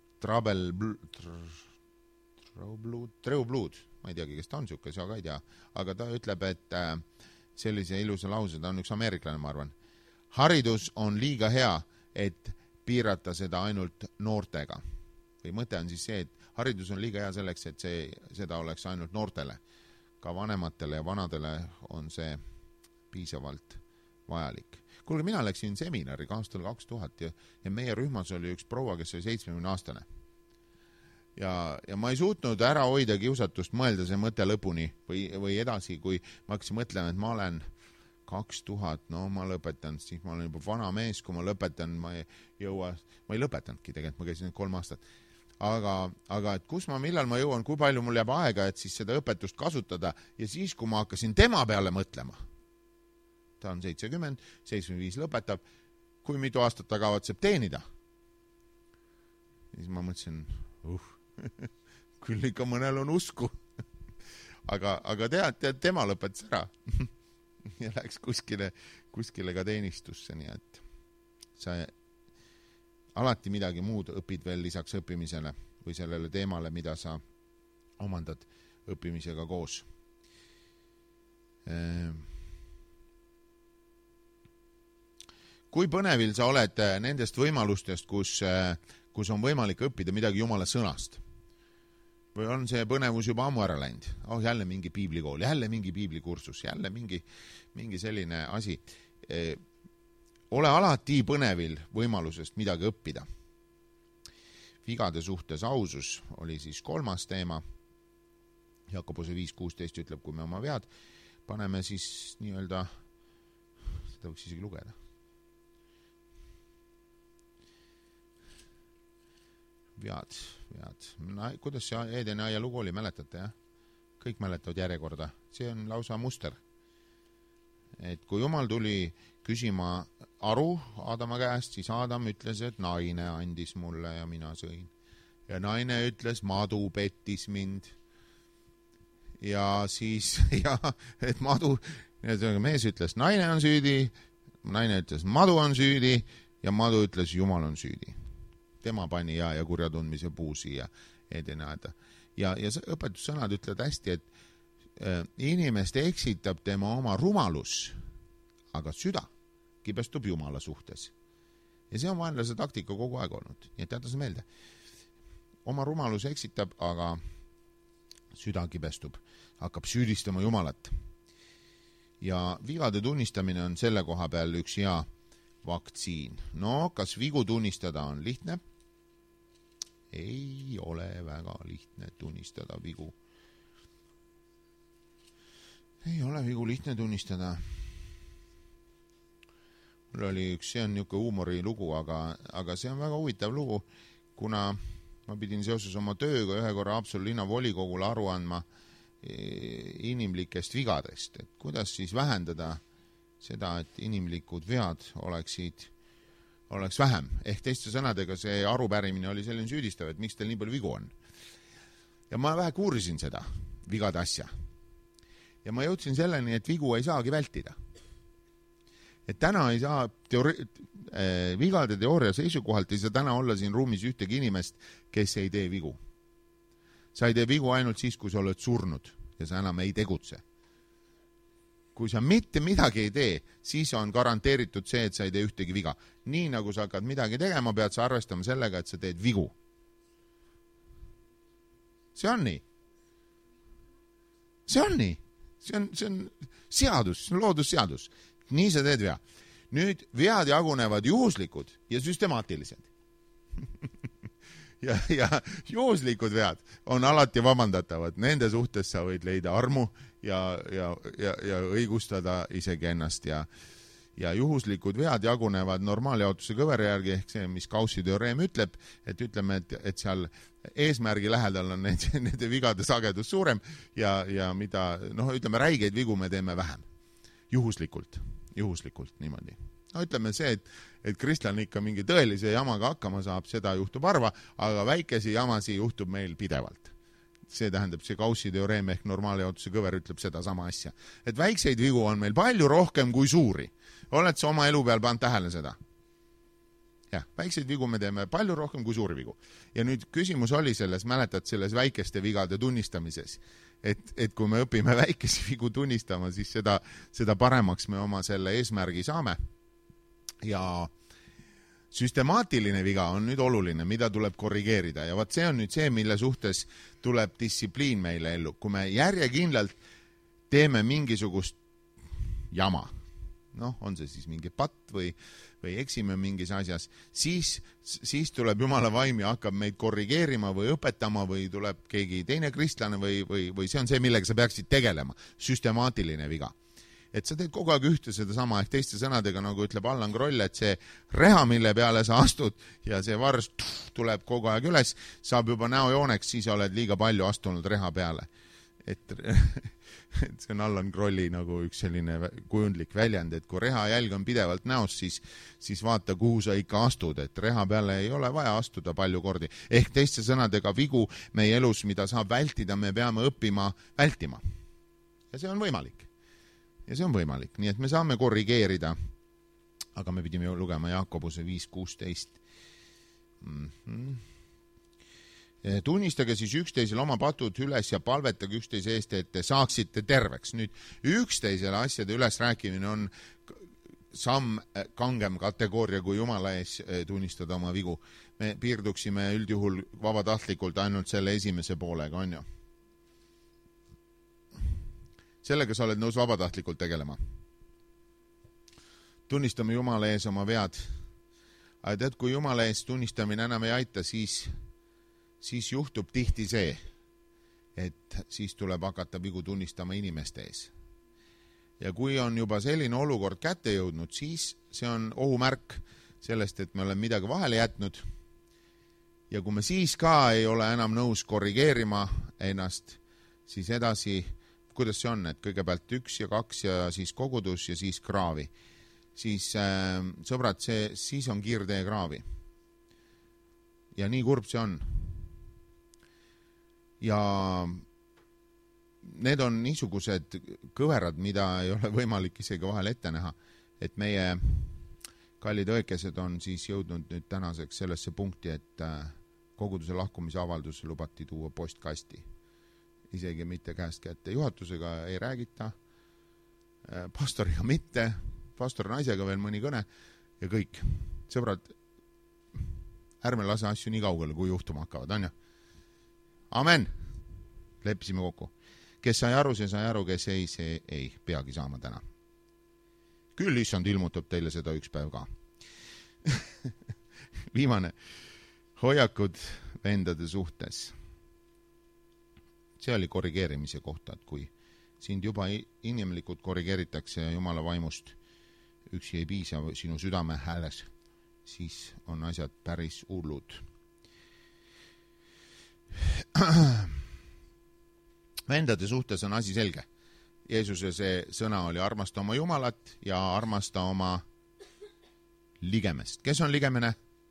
Treublood, ma ei teagi, kes ta on siuke, sa ka ei tea, aga ta ütleb, et sellise ilusa lause, ta on üks ameeriklane, ma arvan. Haridus on liiga hea, et piirata seda ainult noortega. Või mõte on siis see, et haridus on liiga hea selleks, et seda oleks ainult noortele. Ka vanematele ja vanadele on see piisavalt vajalik. Kuulge, mina läksin seminari aastal 2000 ja meie rühmas oli üks proua, kes oli 70-aastane. Ja ma ei suutnud ära hoida kiusatust mõelda see mõte lõpuni või edasi, kui ma hakkasin mõtlema, et ma olen 2000, no ma lõpetan, siis ma olen juba vana mees, kui ma lõpetan, ma ei lõpetanudki tegelikult, ma käisin 3 aastat. Aga et millal ma jõuan, kui palju mul jääb aega, et siis seda õpetust kasutada ja siis, kui ma hakkasin tema peale mõtlema, ta on 70, 75 lõpetab, kui mitu aastat ta kavatseb teenida. Siis ma mõtlesin, küll ikka mõnel on usku. aga tead, tema lõpetas ära ja läks kuskile ka teenistusse, nii et sa alati midagi muud õpid veel lisaks õppimisele või sellele teemale, mida sa omandad õppimisega koos. Kui põnevil sa oled nendest võimalustest, kus on võimalik õppida midagi Jumala sõnast? Või on see põnevus juba ammu ära läinud? Jälle mingi piiblikool, jälle mingi piiblikursus, jälle mingi selline asi. Ole alati põnevil võimalusest midagi õppida. Vigade suhtes ausus oli siis 3. teema. Jakobuse 5.16 ütleb, kui me oma vead paneme, siis nii-öelda, seda võiks isegi lugeda. Vead. Kuidas see Edeni aia lugu oli, mäletate, jah? Kõik mäletavad järjekorda. See on lausa muster. Et kui Jumal tuli küsima aru Aadama käest, siis Aadam ütles, et naine andis mulle ja mina sõin. Ja naine ütles, madu pettis mind. Ja siis, et madu, mees ütles, naine on süüdi, naine ütles, madu on süüdi ja madu ütles, Jumal on süüdi. tema pani ja kurja tundmise puu siia edenaeda. Ja see õpetussõnad ütlevad hästi, et inimest eksitab tema oma rumalus, aga süda kibestub Jumala suhtes. Ja see on vaenlase taktika kogu aeg olnud. Nii et jäta see meelde. Oma rumalus eksitab, aga süda kibestub, hakkab süüdistama Jumalat. Ja vigade tunnistamine on selle koha peal üks hea vaktsiin. No, kas vigu tunnistada on lihtne? Ei ole väga lihtne tunnistada vigu. Ei ole vigu lihtne tunnistada. Mul oli üks, see on niisugune huumori lugu, aga see on väga huvitav lugu, kuna ma pidin seoses oma tööga ühe korra Haapsalu linna volikogule aru andma inimlikest vigadest, et kuidas siis vähendada seda, et inimlikud vead oleks vähem. Ehk teiste sõnadega see arupärimine oli selline süüdistav, et miks teil nii palju vigu on. Ja ma vähe kuurisin seda vigade asja. Ja ma jõudsin selleni, et vigu ei saagi vältida. Et täna ei saa vigade teooria seisukohalt ei saa täna olla siin ruumis ühtegi inimest, kes ei tee vigu. Sa ei tee vigu ainult siis, kui sa oled surnud ja sa enam ei tegutse. Kui sa mitte midagi ei tee, siis on garanteeritud see, et sa ei tee ühtegi viga. Nii nagu sa hakkad midagi tegema, pead sa arvestama sellega, et sa teed vigu. See on nii. See on nii. See on seadus, see on loodusseadus. Nii sa teed vea. Nüüd vead jagunevad juhuslikud ja süstemaatilised. ja juhuslikud vead on alati vabandatavad. Nende suhtes sa võid leida armu ja õigustada isegi ennast. Ja juhuslikud vead jagunevad normaaljaotuse kõveri järgi, ehk see, mis Gaussi teoreem ütleb, et ütleme, et seal eesmärgi lähedal on nende vigade sagedus suurem ja mida, ütleme, räigeid vigu me teeme vähem. Juhuslikult niimoodi. Ütleme see, et kristlane ikka mingi tõelise jamaga hakkama saab, seda juhtub harva, aga väikesi jamasi juhtub meil pidevalt. See tähendab, see Gaussi teoreem ehk normaaljaotuse kõver ütleb seda sama asja. Et väikseid vigu on meil palju rohkem kui suuri. Oled sa oma elu peal pannud tähele seda? Jah, väikseid vigu me teeme palju rohkem kui suuri vigu. Ja nüüd küsimus oli selles, mäletad, selles väikeste vigade tunnistamises. Et kui me õpime väikesi vigu tunnistama, siis seda paremaks me oma selle eesmärgi saame. Ja süstemaatiline viga on nüüd oluline, mida tuleb korrigeerida. Ja vaat see on nüüd see, mille suhtes tuleb distsipliin meile ellu. Kui me järjekindlalt teeme mingisugust jama, on see siis mingi patt või eksime mingis asjas, siis tuleb Jumala vaim ja hakkab meid korrigeerima või õpetama või tuleb keegi teine kristlane või see on see, millega sa peaksid tegelema. Süstemaatiline viga. Et sa teed kogu aeg ühte seda sama, ehk teiste sõnadega, nagu ütleb Allan Kroll, et see reha, mille peale sa astud ja see vars tuleb kogu aeg üles, saab juba näojooneks, siis oled liiga palju astunud reha peale. Et see on Allan Krolli nagu üks selline kujundlik väljend, et kui reha jälg on pidevalt näos, siis vaata, kuhu sa ikka astud, et reha peale ei ole vaja astuda palju kordi. Ehk teiste sõnadega vigu meie elus, mida saab vältida, me peame õppima vältima. Ja see on võimalik. Nii et me saame korrigeerida, aga me pidime lugema Jaakobuse 5.16. Tunnistage siis üksteisele oma patud üles ja palvetage üksteise eest, et te saaksite terveks. Nüüd üksteisele asjade üles rääkimine on samm kangem kategooria kui Jumala ees tunnistada oma vigu. Me piirduksime üldjuhul vabatahtlikult ainult selle esimese poolega, on ju? Sellega sa oled nõus vabatahtlikult tegelema. Tunnistame Jumala ees oma vead. Aga tead, kui Jumala ees tunnistamine enam ei aita, siis juhtub tihti see, et siis tuleb hakata vigu tunnistama inimeste ees. Ja kui on juba selline olukord kätte jõudnud, siis see on ohumärk sellest, et me oleme midagi vahele jätnud. Ja kui me siis ka ei ole enam nõus korrigeerima ennast, siis edasi, kuidas see on, et kõigepealt 1 ja 2 ja siis kogudus ja siis kraavi. Siis, sõbrad, siis on kiirtee kraavi. Ja nii kurb see on. Ja need on niisugused kõverad, mida ei ole võimalik isegi vahel ette näha, et meie kallid õekesed on siis jõudnud nüüd tänaseks sellesse punkti, et koguduse lahkumise avaldus lubati tuua postkasti. Isegi mitte käest kätte. Juhatusega ei räägita, pastoriga mitte, pastori naisega veel mõni kõne ja kõik. Sõbrad, ärme lase asju nii kaugele, kui juhtuma hakkavad, on ju? Amen! Leppisime kokku. Kes sai aru, see sai aru, kes ei, see ei peagi saama täna. Küll issand ilmutab teile seda üks päev ka. Viimane. Hoiakud vendade suhtes. See oli korrigeerimise kohta, et kui sind juba inimlikult korrigeeritakse ja Jumala vaimust üksi ei piisa sinu südame hääles, siis on asjad päris hullud. Vendade suhtes on asi selge. Jeesuse see sõna oli armasta oma Jumalat ja armasta oma ligemest. Kes on ligemene?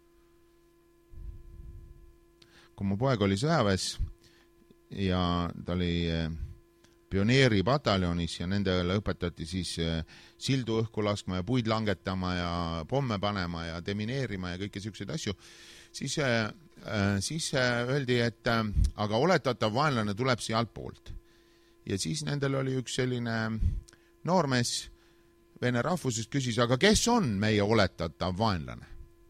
Kui mu poeg oli sõjaväes ja ta oli pioneeri pataljonis ja nendele õpetati siis sildu õhku laskma ja puid langetama ja pomme panema ja demineerima ja kõiki selliseid asju, siis öeldi, et aga oletatav vaenlane tuleb sealt poolt. Ja siis nendel oli üks selline noormees vene rahvusest küsis, aga kes on meie oletatav vaenlane?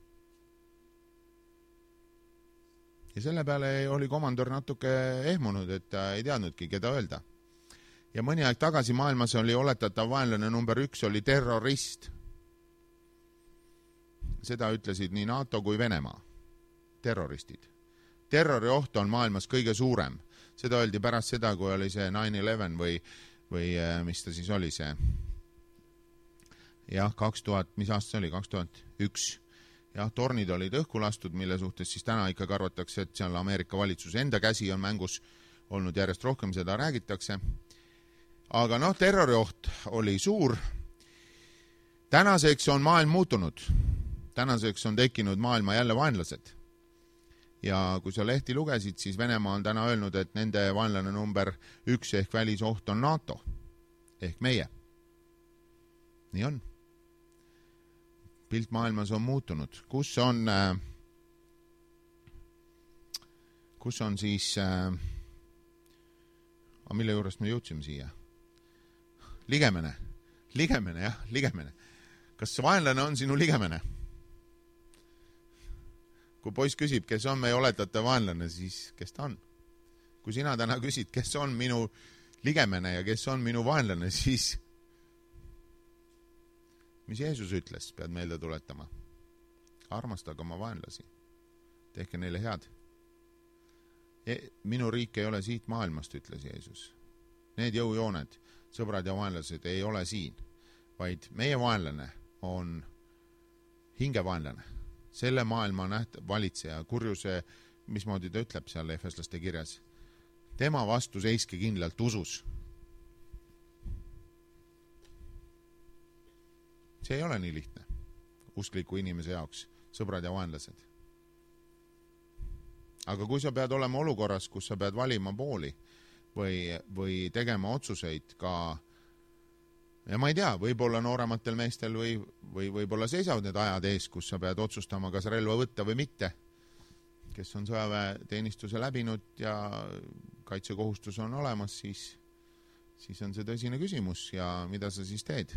Ja selle peale oli komandör natuke ehmunud, et ta ei teadnudki, keda öelda. Ja mõni aeg tagasi maailmas oli oletatav vaenlane number 1 oli terrorist. Seda ütlesid nii NATO kui Venemaa. Terroristid. Terrorioht on maailmas kõige suurem. Seda öeldi pärast seda, kui oli see 9/11 või mis ta siis oli see? Jah, 2000, mis aasta see oli? 2001. Jah, tornid olid õhku lastud, mille suhtes siis täna ikka arvatakse, et seal Ameerika valitsuse enda käsi on mängus olnud järjest rohkem, seda räägitakse. Aga terrorioht oli suur. Tänaseks on maailm muutunud. Tänaseks on tekkinud maailma jälle vaenlased. Ja kui sa lehti lugesid, siis Venemaa on täna öelnud, et nende vaenlane number 1 ehk välisoht on NATO. Ehk meie. Nii on. Pilt maailmas on muutunud. Kus on siis mille juurest me jõudsime siia? Ligemene, jah, ligemene. Kas see vaenlane on sinu ligemene? Kui poiss küsib, kes on meie oletatav vaenlane, siis kes ta on? Kui sina täna küsid, kes on minu ligemene ja kes on minu vaenlane, siis mis Jeesus ütles, pead meelde tuletama. Armastage oma vaenlasi. Tehke neile head. Minu riik ei ole siit maailmast, ütles Jeesus. Need jõujooned, sõbrad ja vaenlased ei ole siin, vaid meie vaenlane on hingevaenlane. Selle maailma valitseja, kurjuse, mismoodi ta ütleb seal Efeslaste kirjas. Tema vastu seiske kindlalt usus. See ei ole nii lihtne uskliku inimese jaoks, sõbrad ja vaenlased. Aga kui sa pead olema olukorras, kus sa pead valima pooli või tegema otsuseid ka, ja ma ei tea, võib-olla noorematel meestel või võib-olla seisavad need ajad ees, kus sa pead otsustama, kas relva võtta või mitte, kes on sõjaväeteenistuse läbinud ja kaitsekohustus on olemas, siis on see tõsine küsimus ja mida sa siis teed?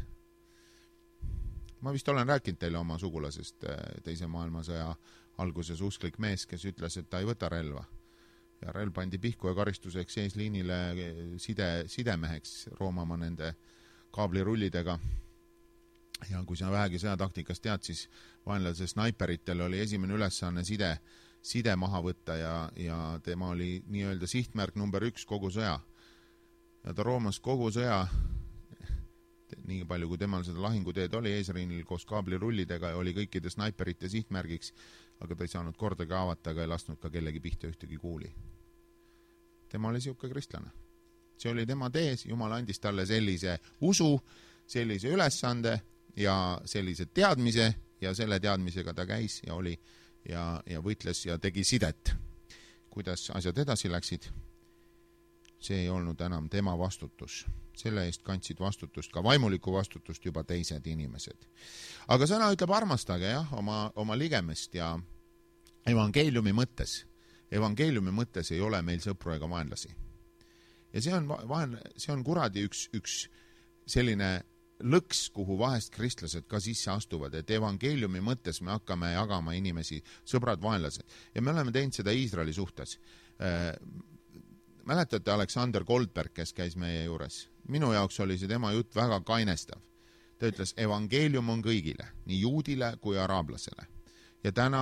Ma vist olen rääkinud teile oma sugulasest teise maailmasõja alguses usklik mees, kes ütles, et ta ei võta relva. Ja relv pandi pihku ja karistuseks eesliinile sidemeheks roomama nende kaablirullidega. Ja kui sa vähegi sõjataktikast tead, siis vaenlase snaiperitel oli esimene ülesanne side maha võtta ja tema oli nii-öelda sihtmärk number 1 kogu sõja. Ja ta roomas kogu sõja nii palju, kui temal seda lahinguteed oli eesriinil koos kaablirullidega ja oli kõikide snaiperite sihtmärgiks, aga ta ei saanud kordagi haavata ega ei lasknud ka kellegi pihta ühtegi kuuli. Tema oli siuke kristlane. See oli tema tees, Jumal andis talle sellise usu, sellise ülesande ja sellise teadmise ja selle teadmisega ta käis ja oli ja võitles ja tegi sidet. Kuidas asjad edasi läksid? see ei olnud enam tema vastutus. Selle eest kandsid vastutust, ka vaimulikku vastutust juba teised inimesed. Aga sõna ütleb armastage oma ligemest ja evangeeliumi mõttes ei ole meil sõpru ega vaenlasi. Ja see on kuradi üks selline lõks, kuhu vahest kristlased ka sisse astuvad, et evangeeliumi mõttes me hakkame jagama inimesi, sõbrad, vaenlased. Ja me oleme teinud seda Iisraeli suhtes. Mäletate Aleksander Goldberg, kes käis meie juures? Minu jaoks oli see tema jutt väga kainestav. Ta ütles, evangeelium on kõigile, nii juudile kui araablasele. Ja täna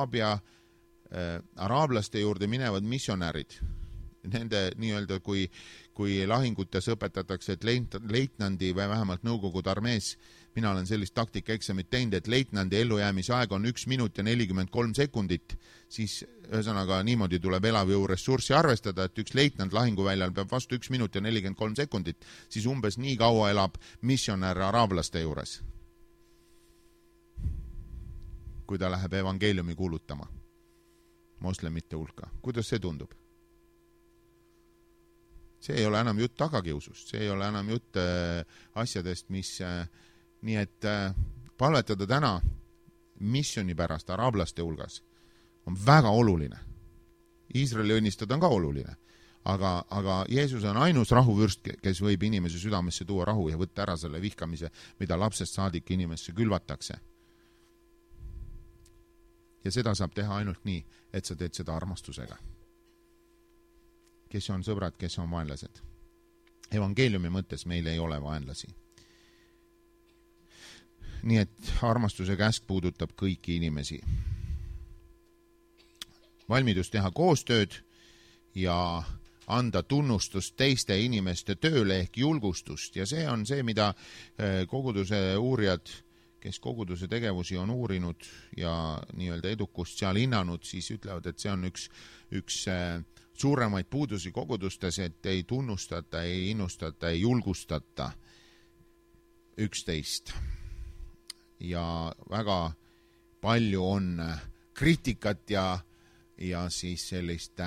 araablaste juurde minevad missionärid, nende nii-öelda kui lahingutes õpetatakse, et leitnandi või vähemalt Nõukogude armees, mina olen sellist taktikaeksamit teinud, et leitnandi ellujäämise aeg on 1 minut ja 43 sekundit, siis ühesõnaga niimoodi tuleb elavjõu ressurssi arvestada, et üks leitnant lahinguväljal peab vastu 1 minut ja 43 sekundit, siis umbes nii kaua elab missionär araablaste juures, kui ta läheb evangeeliumi kuulutama moslemite hulka. Kuidas see tundub? See ei ole enam jutt tagakiusust, see ei ole enam jutt asjadest, mis nii et palvetada täna missiooni pärast araablaste hulgas on väga oluline. Iisraeli õnnistada on ka oluline, aga Jeesus on ainus rahuvürst, kes võib inimese südamesse tuua rahu ja võtta ära selle vihkamise, mida lapsest saadik inimesse külvatakse. Ja seda saab teha ainult nii, et sa teed seda armastusega. Kes on sõbrad, kes on vaenlased. Evangeeliumi mõttes meil ei ole vaenlasi. Nii et armastuse käsk puudutab kõiki inimesi. Valmidus teha koostööd ja anda tunnustust teiste inimeste tööle ehk julgustust. Ja see on see, mida koguduse uurijad, kes koguduse tegevusi on uurinud ja nii-öelda edukust seal hinnanud, siis ütlevad, et see on üks suuremaid puudusi kogudustes, et ei tunnustata, ei innustata, ei julgustata üksteist. Ja väga palju on kriitikat ja siis sellist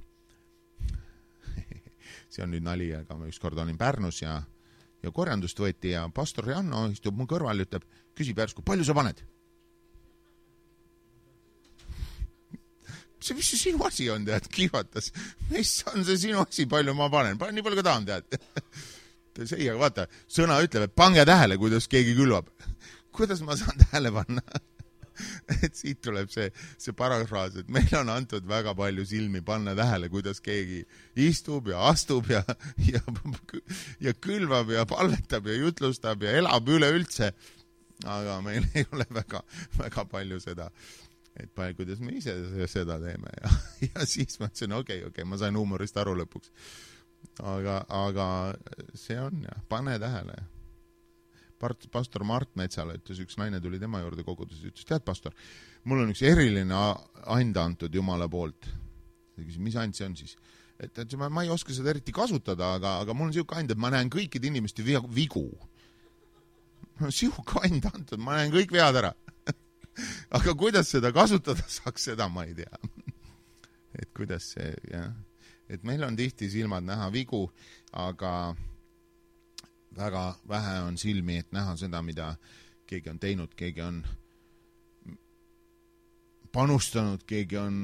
see on nüüd nali, aga ma ükskord olin Pärnus ja korjandust võeti ja pastor Janno istub mu kõrval ja ütleb, küsib järsku, palju sa paned? Mis see sinu asi on, tead, kihvatas. Mis on see sinu asi, palju ma panen? Panen nii palju ka tahan, tead. See, aga vaata, sõna ütleb, et pange tähele, kuidas keegi külvab. Kuidas ma saan tähele panna? Et siit tuleb see parafraas, et meil on antud väga palju silmi panna tähele, kuidas keegi istub ja astub ja külvab ja palvetab ja jutlustab ja elab üleüldse. Aga meil ei ole väga palju seda, et kuidas me ise seda teeme ja siis ma ütlesin, okei, ma sain huumorist aru lõpuks. Aga see on pane tähele. Pastor Mart Metsale ütles, üks naine tuli tema juurde koguduses, ütles, tead pastor, mul on üks eriline anda antud Jumala poolt. Mis and see on siis? Et ma ei oska seda eriti kasutada, aga mul on siuke and, et ma näen kõikide inimeste vigu. Siuke and antud, ma näen kõik vead ära. Aga kuidas seda kasutada saaks, seda ma ei tea. Et kuidas see, et meil on tihti silmad näha vigu, aga väga vähe on silmi, et näha seda, mida keegi on teinud, keegi on panustanud, keegi on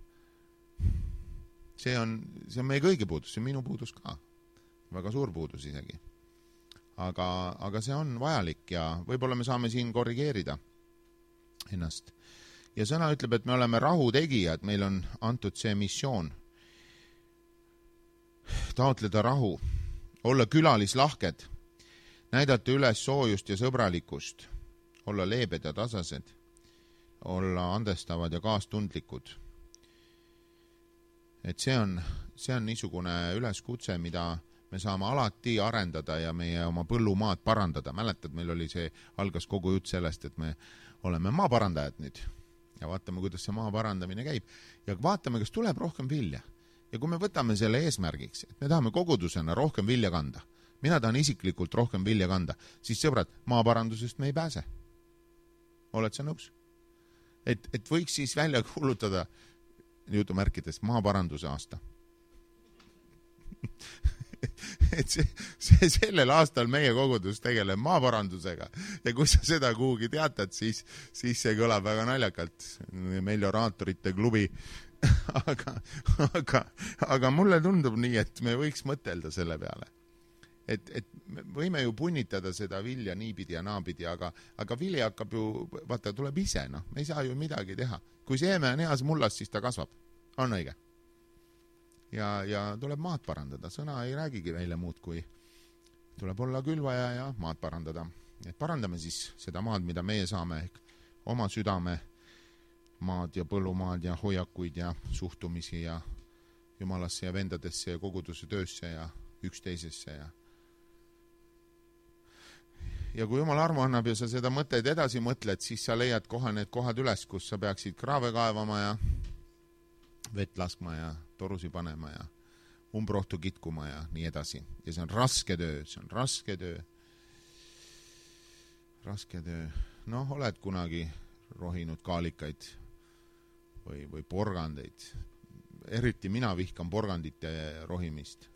see on meie kõigi puudus, see on minu puudus ka. Väga suur puudus isegi. Aga see on vajalik ja võib-olla me saame siin korrigeerida ennast. Ja sõna ütleb, et me oleme rahutegijad, meil on antud see missioon. Taotleda rahu, olla külalislahked, näidata üles soojust ja sõbralikkust, olla leebed ja tasased, olla andestavad ja kaastundlikud. Et see on niisugune üleskutse, mida me saame alati arendada ja meie oma põllumaad parandada. Mäletad, meil oli see, algas kogu jutt sellest, et me oleme maaparandajad nüüd ja vaatame, kuidas see maa parandamine käib ja vaatame, kas tuleb rohkem vilja. Ja kui me võtame selle eesmärgiks, et me tahame kogudusena rohkem vilja kanda, mina tahan isiklikult rohkem vilja kanda, siis sõbrad, maaparandusest me ei pääse. Oled sa nõus? Et võiks siis välja kuulutada jutumärkides maaparanduse aasta. et sellel aastal meie kogudus tegeleb maaparandusega ja kui sa seda kuhugi teatad, siis see kõlab väga naljakalt, melioraatorite klubi. aga mulle tundub nii, et me võiks mõtelda selle peale. Et me võime ju punnitada seda vilja niipidi ja naapidi, aga vili hakkab ju, vaata, tuleb ise, noh, me ei saa ju midagi teha. Kui seeme on heas mullas, siis ta kasvab. On õige? Ja tuleb maad parandada. Sõna ei räägigi meile muud, kui tuleb olla külvaja ja maad parandada. Et parandame siis seda maad, mida meie saame, ehk oma südame maad ja põllumaad ja hoiakuid ja suhtumisi ja jumalasse ja vendadesse ja koguduse töösse ja üksteisesse ja kui jumal armu annab ja sa seda mõtteid edasi mõtled, siis sa leiad kohe need kohad üles, kus sa peaksid kraave kaevama ja vett laskma ja torusi panema ja umbrohtu kitkuma ja nii edasi. Ja see on raske töö, raske töö. Noh, oled kunagi rohinud kaalikaid või porgandeid. Eriti mina vihkan porgandite rohimist.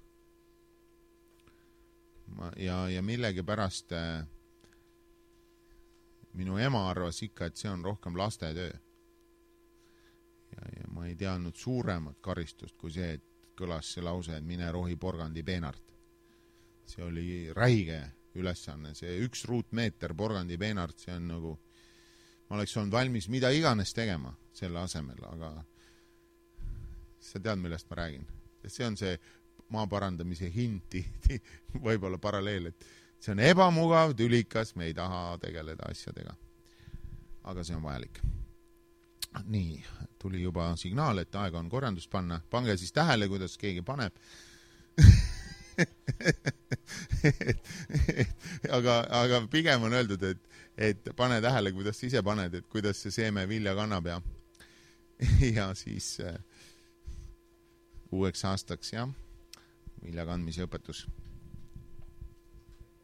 Ja millegi pärast minu ema arvas ikka, et see on rohkem laste töö. Ja ma ei teadnud suuremat karistust kui see, et kõlas see lause, et mine rohi porgandi peenart. See oli räige ülesanne. See 1 ruutmeeter porgandi peenart, see on nagu, ma oleks olnud valmis mida iganes tegema selle asemel, aga sa tead, millest ma räägin. See on see maa parandamise hind, võib-olla paralleel, et see on ebamugav, tülikas, me ei taha tegeleda asjadega. Aga see on vajalik. Nii, tuli juba signaal, et aega on korjandust panna. Pange siis tähele, kuidas keegi paneb. aga pigem on öeldud, et pane tähele, kuidas sa ise paned, et kuidas see seeme vilja kannab ja siis uueks aastaks vilja kandmise õpetus.